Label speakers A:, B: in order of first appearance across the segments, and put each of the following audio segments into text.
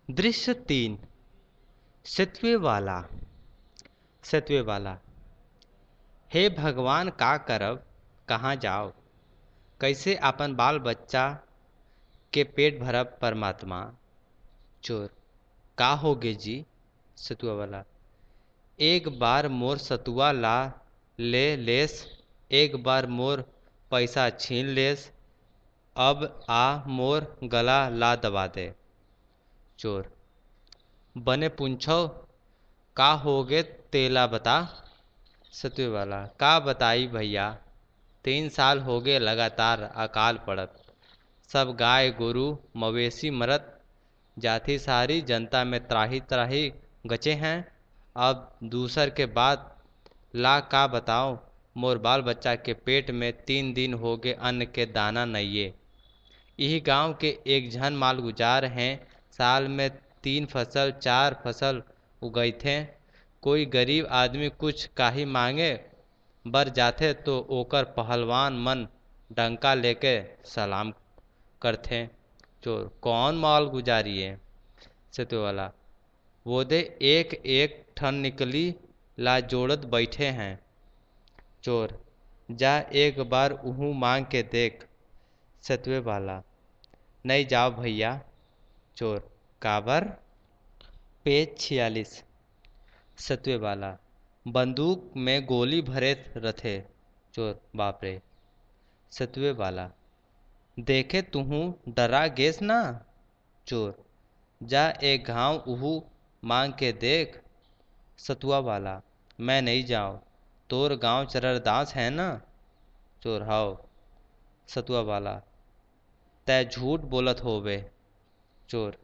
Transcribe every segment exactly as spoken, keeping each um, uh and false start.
A: दृश्य तीन। सेतुए वाला। सेतुए वाला। हे भगवान का करब, कहाँ जाओ, कैसे अपन बाल बच्चा के पेट भरब परमात्मा। चोर। का होगे जी। सतुआ वाला। एक बार मोर सतुआ ला ले लेस, एक बार मोर पैसा छीन लेस, अब आ मोर गला ला दबा दे। चोर। बने पूछो का होगे तेला बता। सतुए वाला। का बताई भैया, तीन साल हो गए लगातार अकाल पड़त, सब गाय गोरू मवेशी मरत, जाति सारी जनता में त्राही त्राही गचे हैं। अब दूसर के बाद ला का बताओ, मोर बाल बच्चा के पेट में तीन दिन हो गए अन्न के दाना नइये। यही गांव के एक झन माल गुजार हैं, साल में तीन फसल चार फसल उगैथे। कोई गरीब आदमी कुछ काही मांगे बर जाथे तो ओकर पहलवान मन डंका लेके सलाम करथे। चोर। कौन माल गुजारी है। सेतु वाला। वो दे एक एक ठन निकली ला जोड़त बैठे हैं। चोर। जा एक बार उहू मांग के देख। सतुए वाला। नहीं जाओ भैया। चोर। काबर। पेज छियालीस। सतुए वाला। बंदूक में गोली भरे रथे। चोर। बाप रे। सतुए वाला। देखे तुहू डरा गेस ना। चोर। जा एक घाव उहू मांग के देख। सतुआ वाला। मैं नहीं जाऊं, तोर गांव चररदास है ना। चोर। हाओ। सतुआ वाला। तै झूठ बोलत होवे। चोर।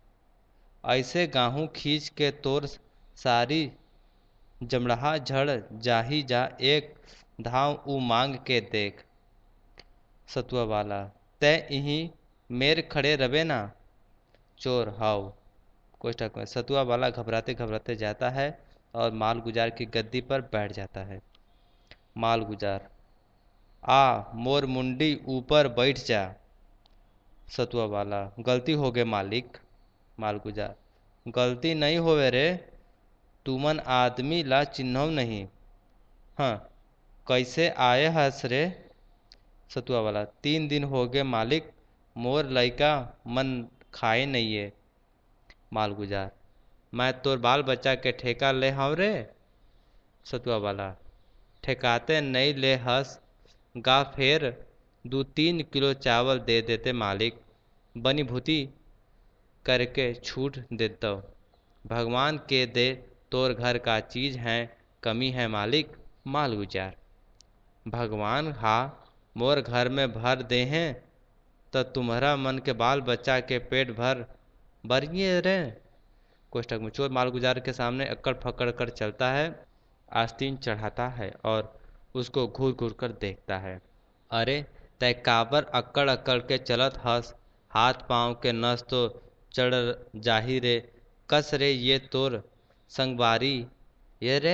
A: ऐसे गाहूँ खींच के तोर सारी जमड़हा झड़ जाही, जा एक धाव ऊ मांग के देख। सतुआ वाला। तै यहीं मेर खड़े रवे ना। चोर। हाउ। कोष्ठक में। सतुआ वाला घबराते घबराते जाता है और माल गुजार की गद्दी पर बैठ जाता है। माल गुजार। आ मोर मुंडी ऊपर बैठ जा। सतुआ वाला। गलती हो गए मालिक। माल गुजार। गलती नहीं होवे रे, तुमन आदमी ला चिन्हव नहीं। हाँ, कैसे आए हस रे। सतुआ वाला। तीन दिन हो गए मालिक, मोर लइका मन खाए नहीं है। माल गुजार। मैं तोर बाल बच्चा के ठेका ले हव रे। सतुआ वाला। ठेकाते नहीं ले हस गा, फेर दो तीन किलो चावल दे देते मालिक, बनी भूती करके छूट देता। भगवान के दे तोर घर का चीज है, कमी है मालिक। माल गुजार। भगवान हा मोर घर में भर दे हैं, तो तुम्हारा मन के बाल बच्चा के पेट भर बरिए रे। कोष्ठक में। चोर माल गुजार के सामने अक्कड़ फकड़ कर चलता है, आस्तीन चढ़ाता है और उसको घूर घूर कर देखता है। अरे तय काबर अक्कड़ अक्कड़ के चलत हस, हाथ पांव के नस तो चढ़ जाही रे। कस रे ये तोर संगवारी ये रे।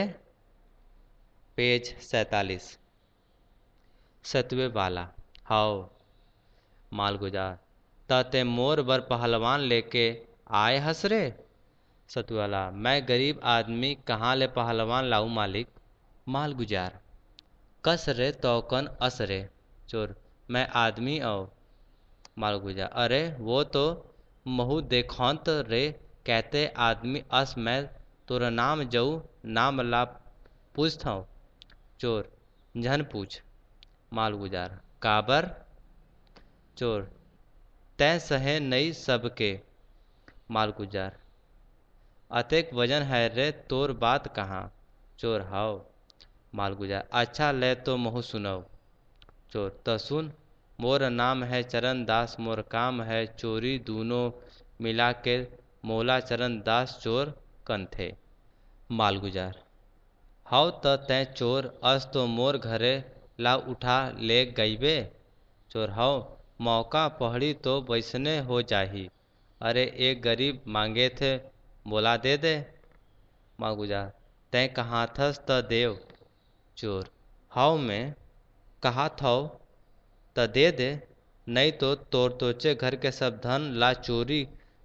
A: पेज सैतालीस। सतुए वाला। हाओ। माल गुजार। त ते मोर बर पहलवान लेके आए हस रे। सतुआ वाला। मैं गरीब आदमी कहाँ ले पहलवान लाऊं मालिक। माल गुजार। कस रे तौकन अस रे। चोर। मैं आदमी औ। माल गुजार। अरे वो तो महू देखौंत रे, कहते आदमी अस मैं तोरा नाम जऊ नाम ला पूछता हूँ। चोर। झन पूछ। माल गुजार। काबर। चोर। तै सहे नहीं सबके। माल गुजार। अतेक वजन है रे तोर बात कहाँ। चोर। हाओ। माल गुजार। अच्छा ले तो महू सुनऊ। चोर। तो सुन। मोर नाम है चरण दास, मोर काम है चोरी, दूनों मिला के मोला चरण दास चोर कंथे। माल गुजार। हाउ त तै चोर अस तो मोर घरे ला उठा ले गईबे। चोर। हाउ। मौका पहड़ी तो वैसने हो जाही। अरे एक गरीब मांगे थे, बोला दे दे। माल गुजार। तै कहाँ थस त देव। चोर। हाउ मैं कहा थो त दे दे, नहीं तो तोर तोचे घर के सब धन ला चोरी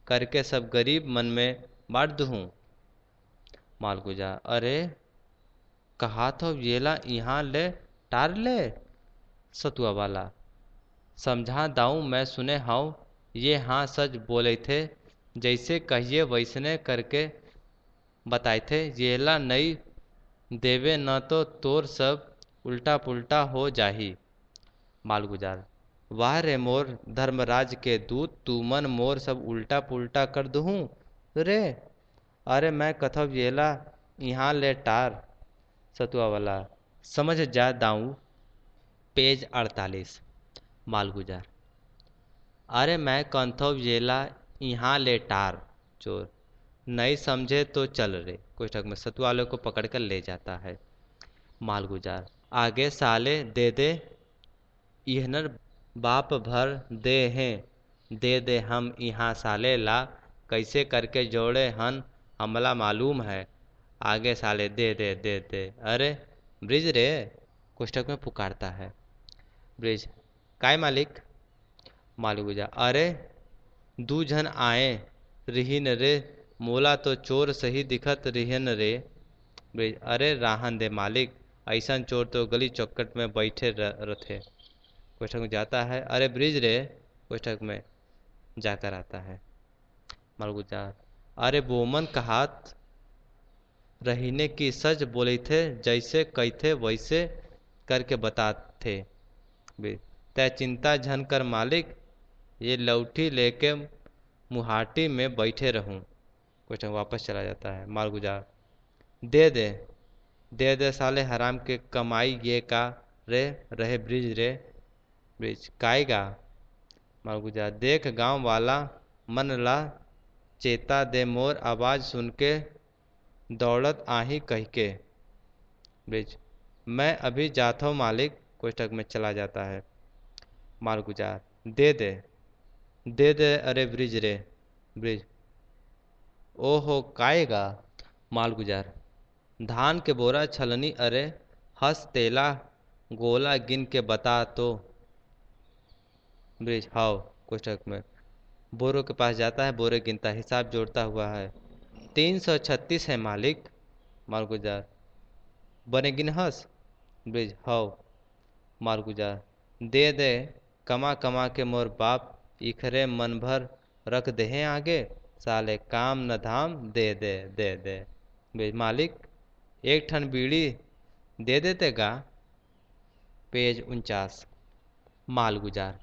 A: करके सब गरीब मन में बांट दूँ। मालगुजा, अरे कहा तो येला यहाँ ले टार ले। सतुआ वाला, समझा दाऊँ मैं सुने हाउ, ये हाँ सच बोले थे, जैसे कहिए वैसने करके बताए थे। येला नहीं देवे न तो तोर सब उल्टा पुल्टा हो जाही। मालगुजार, वाह रे मोर धर्मराज के दूत, तू मन मोर सब उल्टा पुल्टा कर दूँ रे। अरे मैं कथव येला यहाँ ले टार। सतुआ वाला, समझ जा दाऊँ। पेज अड़तालीस। मालगुजार, अरे मैं कंथव येला यहाँ ले टार। चोर, नहीं समझे तो चल रे। कोष्ठक में सतुआ वाले को पकड़ कर ले जाता है। मालगुजार, आगे साले दे दे, इहनर बाप भर दे हैं, दे दे हम यहाँ साले ला, कैसे करके जोड़े हन हमला मालूम है, आगे साले दे दे दे दे। अरे ब्रिज रे, कोष्ठक में पुकारता है। ब्रिज, काय मालिक। मालगुजा, अरे दू जन आए रिहिन रे, मोला तो चोर सही दिखत रिहन रे। ब्रिज, अरे राहन दे मालिक, ऐसन चोर तो गली चौकट में बैठे रहते। कोष्ठक में जाता है। अरे ब्रिज रे, कोष्ठक में जाकर आता है। मालगुजा, अरे बोमन कहात रहीने की सच बोले थे, जैसे कहते वैसे करके बताते। तय चिंता झन कर मालिक, ये लौठी लेके मुहाटी में बैठे रहूं। क्वेश्चन वापस चला जाता है। मालगुजार, दे दे दे दे साले हराम के कमाई ये का रे रहे ब्रिज रे। ब्रिज, काएगा। मालगुजार, देख गांव वाला मन ला चेता दे, मोर आवाज सुन के दौड़त आही कह के। ब्रिज, मैं अभी जाता हूँ मालिक। कोष्ठक में चला जाता है। मालगुजार, दे दे दे दे अरे ब्रिज रे। ब्रिज, ओहो काएगा। मालगुजार, धान के बोरा छलनी, अरे हंस तेला गोला गिन के बता तो। ब्रिज, हाउ। कोष्ठक में बोरों के पास जाता है, बोरे गिनता, हिसाब जोड़ता हुआ है। तीन सौ छत्तीस है मालिक। मालगुजार, बने गिन हंस। Bridge, how. मालगुजार, दे दे कमा कमा के मोर बाप इखरे मन भर रख दे हैं आगे, साले काम न धाम, दे दे दे दे। ब्रिज, मालिक एक ठन बीड़ी दे देते गा। पेज उनचास। मालगुजार,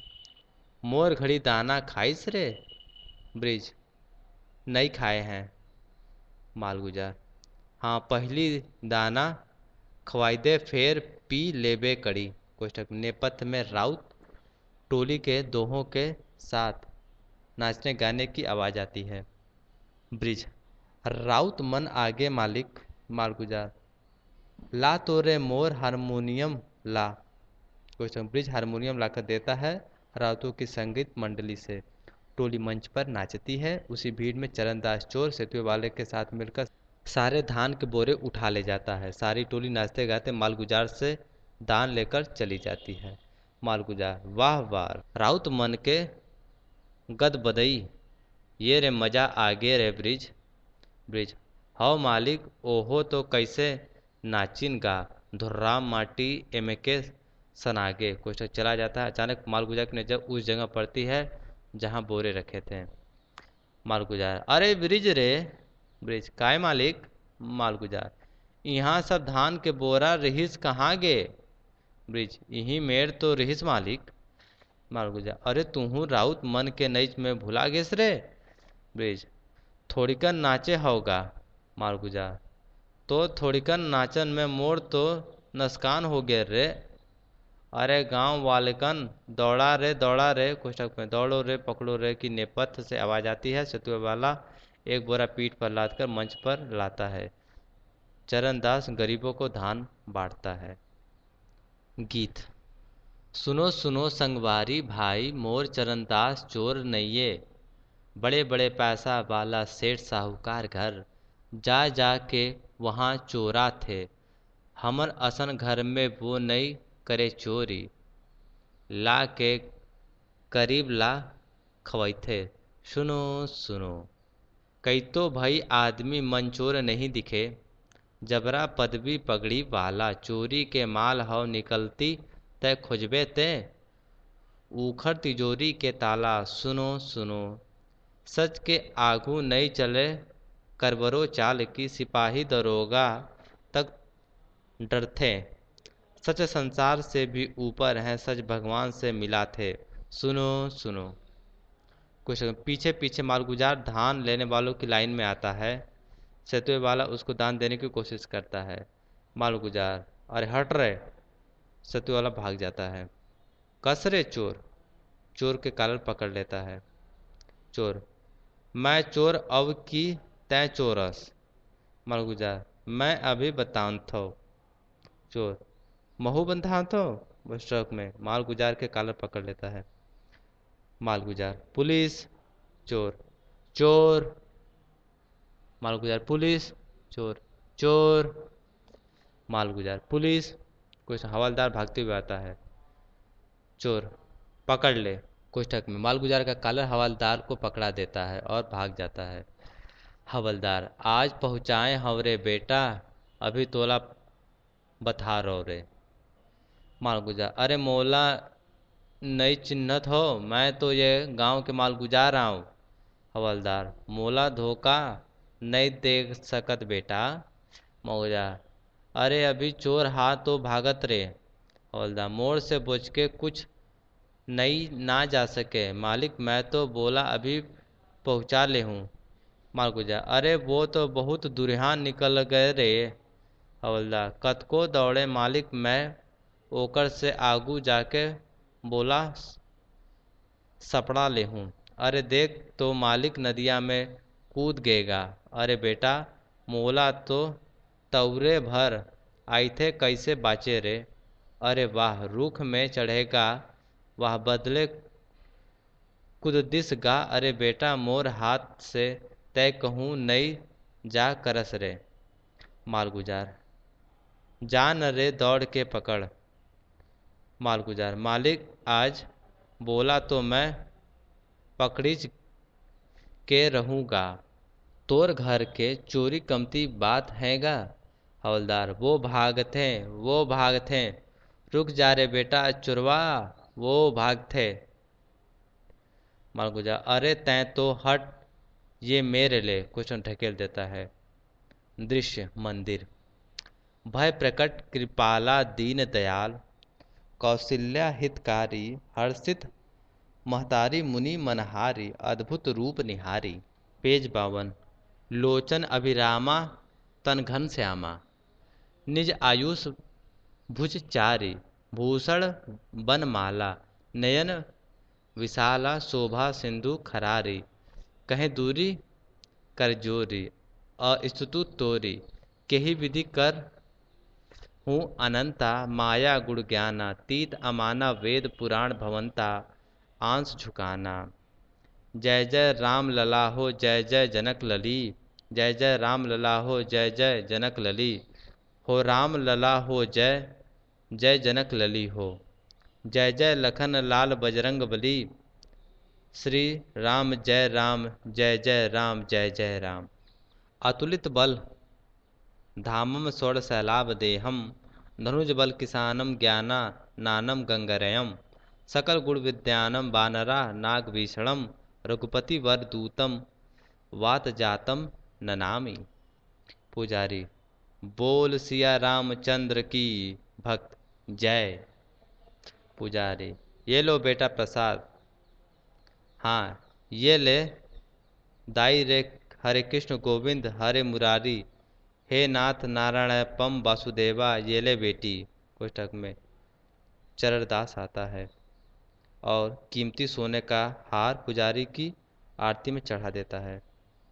A: मोर घड़ी दाना खाइस रे। ब्रिज, नहीं खाए हैं। मालगुजार, हाँ पहली दाना खवाई दे, फिर पी लेबे कड़ी। कोष्ठक, नेपथ्य में राउत टोली के दोहों के साथ नाचने गाने की आवाज आती है। ब्रिज, राउत मन आगे मालिक। मालगुजार, ला तो रे मोर हारमोनियम ला। क्वेश्चन, ब्रिज हारमोनियम लाकर देता है राउतों की संगीत मंडली से। टोली मंच पर नाचती है। उसी भीड़ में चरणदास चोर सेतुए वाले के साथ मिलकर सारे धान के बोरे उठा ले जाता है। सारी टोली नाचते गाते मालगुजार से दान लेकर चली जाती है। मालगुजार, वाह वाह राउत मन के गद बदई, ये रे मजा आगे रे ब्रिज। ब्रिज, हव मालिक, ओहो तो कैसे नाचिन गा, धुर्राम माटी एमके सनागे। क्वेश्चन चला जाता है। अचानक मालगुजार की नजर उस जगह पड़ती है जहां बोरे रखे थे। मालगुजार, अरे ब्रिज रे। ब्रिज, काय मालिक। मालगुजार, यहाँ सब धान के बोरा रहीस कहाँ गे। ब्रिज, यही मेर तो रहीस मालिक। मालगुजार, अरे तुहू राउत मन के नैच में भुला गेस रे। ब्रिज, थोड़ीकन नाचे होगा। मालगुजार, तो थोड़ीकन नाचन में मोर तो नसकान हो गए रे। अरे गांव वालेकन दौड़ा रे दौड़ा रे। कोष्ठक में दौड़ो रे पकड़ो रे की नेपथ्य से आवाज आती है। सतुए वाला एक बोरा पीठ पर लादकर मंच पर लाता है। चरणदास गरीबों को धान बांटता है। गीत। सुनो सुनो संगवारी भाई, मोर चरणदास चोर नइये, बड़े बड़े पैसा वाला सेठ साहूकार घर, जा जा के वहाँ चोरा थे, हमर असन घर में वो नहीं करे चोरी, ला के करीब ला खवई थे। सुनो सुनो, कई तो भाई आदमी मंचोर नहीं दिखे, जबरा पदवी पगड़ी वाला, चोरी के माल हव निकलती तय खोजबे ते, उखड़ तिजोरी के ताला। सुनो सुनो, सच के आगू नहीं चले करबरो चाल की, सिपाही दरोगा तक डरते, सच संसार से भी ऊपर है, सच भगवान से मिला थे। सुनो सुनो। कुछ पीछे पीछे मालगुजार धान लेने वालों की लाइन में आता है। सेतुए वाला उसको दान देने की कोशिश करता है। मालगुजार, अरे हट रहे। सेतुए वाला भाग जाता है। कसरे चोर, चोर के कॉलर पकड़ लेता है। चोर, मैं चोर अब की तय चोरस। मालगुजार, मैं अभी बताऊं थो। चोर, महू बंधा तो बस ट्रक में मालगुजार के कॉलर पकड़ लेता है। मालगुजार, पुलिस। चोर, चोर। मालगुजार, पुलिस। चोर, चोर। मालगुजार, पुलिस। कुछ हवलदार भागते हुए आता है। चोर, पकड़ ले। कुछ टक में मालगुजार का कॉलर हवलदार को पकड़ा देता है और भाग जाता है। हवलदार, आज पहुंचाए हवरे बेटा, अभी तोला बता रो रे। मालगुजार, अरे मोला नहीं चिन्हत हो, मैं तो ये गांव के मालगुजार आऊं। हवलदार, मोला धोखा नहीं देख सकत बेटा। मालगुजार, अरे अभी चोर हा तो भागत रे। हवलदार, मोड़ से बच के कुछ नहीं ना जा सके मालिक, मैं तो बोला अभी पहुंचा ले हूँ। मालगुजार, अरे वो तो बहुत दुरिहान निकल गए रे। हवलदार, कतको दौड़े मालिक, मैं ओकर से आगू जाके बोला सपड़ा ले हूँ। अरे देख तो मालिक नदिया में कूद गएगा। अरे बेटा, मोला तो तवरे भर आई थे, कैसे बाचे रे। अरे वाह, रुख में चढ़ेगा वह बदले कुददिस गा। अरे बेटा, मोर हाथ से तय कहूँ नहीं जा करस रे। मालगुजार, जान रे दौड़ के पकड़। मालगुजार, मालिक आज बोला तो मैं पकड़िच के रहूँगा। तोर घर के चोरी कमती बात हैगा। हवलदार, वो भागते वो भागते रुक जा रे बेटा चुरवा, वो भागते। मालगुजार, अरे तैं तो हट, ये मेरे ले। कुछ ढकेल देता है। दृश्य मंदिर। भय प्रकट कृपाला दीन दयाल, कौशल्या हितकारी, हर्षित महतारी मुनि मनहारी, अद्भुत रूप निहारी। पेज बावन। लोचन अभिरामा तन घन श्यामा, निज आयुष भुज चारी, भूषण बनमाला, नयन विशाला, शोभा सिंधु खरारी। कहीं दूरी कर जोरी, अस्तुतु तोरी, केही विधि कर हूँ अनंता, माया गुण ज्ञाना, तीत अमाना, वेद पुराण भवंता, आंस झुकाना। जय जय राम लला हो, जय जय जनक लली, जय जय राम लला हो, जय जय जनक लली। हो राम लला हो, जय जय जनक लली हो। जय जय लखन लाल बजरंग बली, श्री राम जय राम, जय जय राम, जय जय राम। अतुलित बल धामम स्वर्ण सैलाभ देहम, धनुज बल किसानम ज्ञाना नानम गंगरयम, सकल गुण विद्यानम वानरा नाग भीषणम, रघुपति वर दूतम वात जातम ननामि। पुजारी, बोल सिया रामचंद्र की, भक्त जय। पुजारी, ये लो बेटा प्रसाद। हाँ ये ले दाई रे। हरे कृष्ण गोविंद हरे मुरारी, हे नाथ नारायण पम वासुदेवा, ये ले बेटी। कोष्ठक में चरणदास आता है और कीमती सोने का हार पुजारी की आरती में चढ़ा देता है।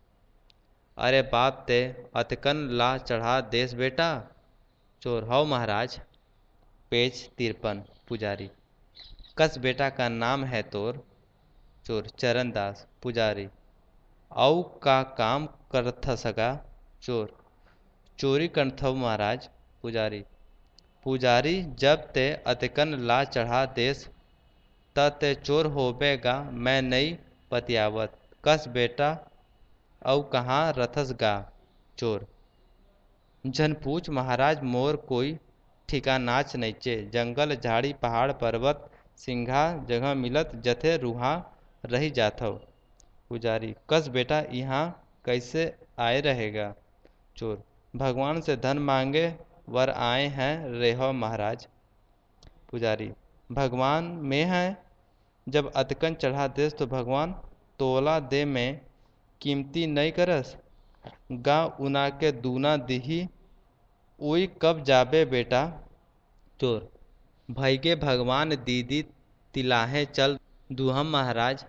A: अरे बाप ते अतकन ला चढ़ा देश बेटा। चोर, हौ महाराज। पेज तिरपन। पुजारी, कस बेटा का नाम है तोर। चोर, चरणदास। पुजारी, औ का काम करथ सगा। चोर, चोरी करथव महाराज। पुजारी, पुजारी जब ते अतकन ला चढ़ा देश त ते चोर होबेगा, मैं नहीं पतियावत। कस बेटा औ कहाँ रथस गा। चोर जन पूछ महाराज मोर कोई ठिकानाच नइचे। जंगल झाड़ी पहाड़ पर्वत सिंघा जगह मिलत जथे रुहा रही जाथव। पुजारी कस बेटा यहाँ कैसे आए रहेगा। चोर भगवान से धन मांगे वर आए हैं रेहो महाराज। पुजारी भगवान में है जब अतकन चढ़ा देस तो भगवान तोला दे में कीमती नहीं करस। गा उना के दूना दिही उई कब जाबे बेटा। चोर भैगे भगवान दीदी तिलाहे चल दूहम महाराज।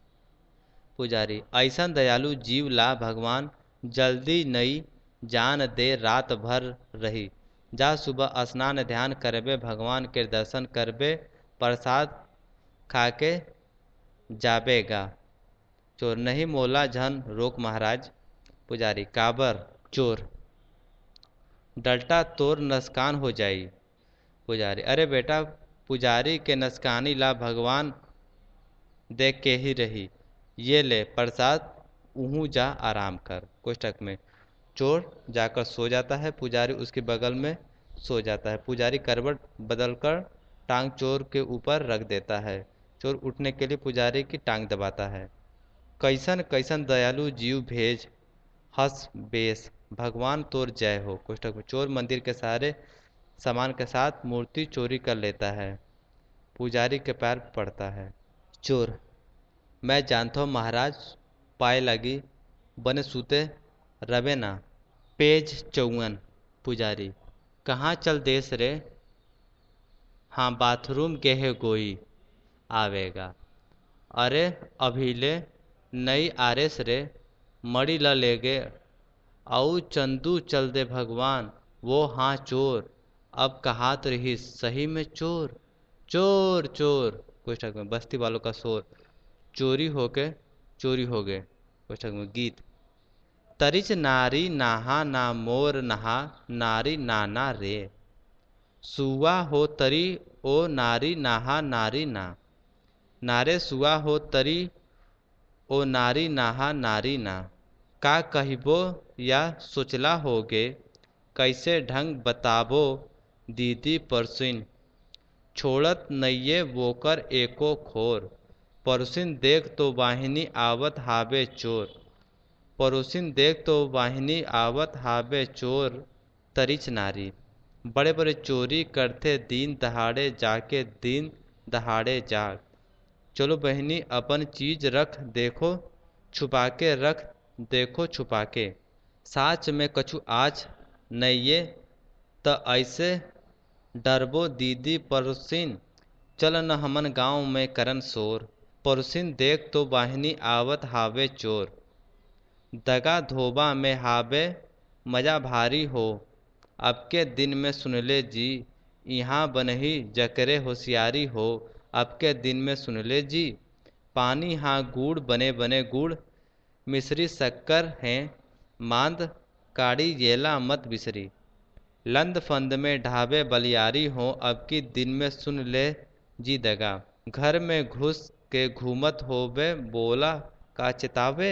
A: पुजारी ऐसा दयालु जीव ला भगवान जल्दी नई जान दे रात भर रही। जा सुबह स्नान ध्यान करबे भगवान के दर्शन करबे प्रसाद खाके जाबेगा। चोर नहीं मोला झन रोक महाराज। पुजारी काबर। चोर डलटा तोर नसकान हो जाई। पुजारी अरे बेटा पुजारी के नसकानी ला भगवान देख के ही रही। ये ले प्रसाद उहू जा आराम कर। कोष्टक में चोर जाकर सो जाता है, पुजारी उसके बगल में सो जाता है। पुजारी करवट बदलकर टांग चोर के ऊपर रख देता है। चोर उठने के लिए पुजारी की टांग दबाता है। कैसन कैसन दयालु जीव भेज हंस बेस भगवान तोर जय हो। कोष्टक में चोर मंदिर के सारे सामान के साथ मूर्ति चोरी कर लेता है। पुजारी के पैर पड़ता है। चोर मैं जानता हूँ महाराज पाए लगी बने सूते रवे ना। पेज चौवन। पुजारी कहाँ चल देस रे। हाँ बाथरूम गेहे गोई आवेगा। अरे अभिले नई आरेस रे मड़ी ल लेगे औ चंदू चल दे भगवान वो हाँ चोर अब कहात रही सही में चोर। चोर चोर कोष्ठक में बस्ती वालों का शोर। चोरी होके चोरी हो गए। कोष्ठक में गीत तरिच नारी नाहा ना मोर नहा नारी नाना रे। सुआ हो तरी ओ नारी नाहा नारी ना। नारे सुआ हो तरी ओ नारी नाहा नारी ना। का कहिबो या सोचला होगे कैसे ढंग बताबो दीदी परसिन। छोड़त नइये वोकर एको खोर। परुसिन देख तो वाहिनी आवत हावे चोर। परुसिन देख तो वाहिनी आवत हावे चोर। तरिच नारी बड़े बड़े चोरी करते दिन दहाड़े जाके दिन दहाड़े जाग। चलो बहनी अपन चीज रख देखो छुपा के रख देखो छुपा के। साच में कछु आज नइये त ऐसे डरबो दीदी परुसिन चल न हमन गाँव में करन शोर। परुसिन देख तो वाहिनी आवत हावे चोर। दगा धोबा में हावे मजा भारी हो। अब के दिन में सुनले जी यहाँ बनही जकरे होशियारी हो। अब के दिन में सुनले जी पानी हाँ गुड़ बने बने गुड़। मिश्री शक्कर हैं मांद काड़ी येला मत बिसरी। लंद फंद में ढाबे बलियारी हो अब की दिन में सुन ले जी दगा। घर में घुस के घूमत होवे बोला का चितावे।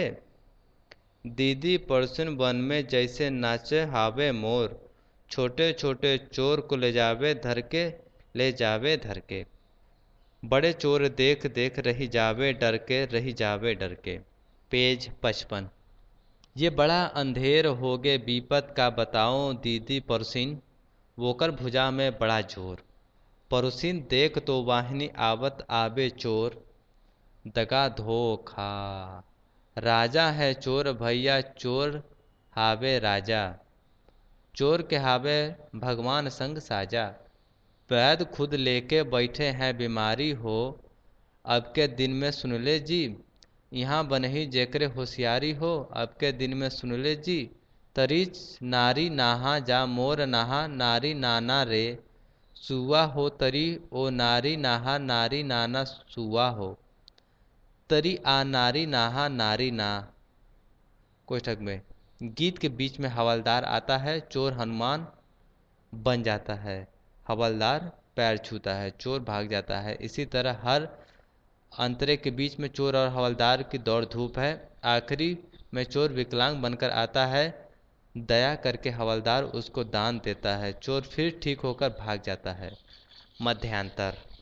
A: दीदी परसुन वन में जैसे नाचे हावे मोर। छोटे छोटे चोर को ले जावे धर के ले जावे धर के। बड़े चोर देख देख रही जावे डर के रही जावे डर के। पेज पचपन। ये बड़ा अंधेर हो गे बीपत का बताओ दीदी परुसिन वोकर भुजा में बड़ा जोर। परुसिन देख तो वाहिनी आवत आवे चोर। दगा धोखा राजा है चोर भैया चोर हावे राजा। चोर के हावे भगवान संग साजा। वैद खुद लेके बैठे हैं बीमारी हो। अब के दिन में सुनले जी यहाँ बनही जेकरे होशियारी हो। अब के दिन में सुनले जी तरीच नारी नाहा जा मोर नहा नारी नाना रे। सुआ हो तरी ओ नारी नाहा नारी नाना सुआ हो। तरी आ नारी नाहा नारी ना। कोष्ठक में गीत के बीच में हवलदार आता है। चोर हनुमान बन जाता है। हवलदार पैर छूता है चोर भाग जाता है। इसी तरह हर अंतरे के बीच में चोर और हवलदार की दौड़ धूप है। आखिरी में चोर विकलांग बनकर आता है। दया करके हवलदार उसको दान देता है। चोर फिर ठीक होकर भाग जाता है। मध्यांतर।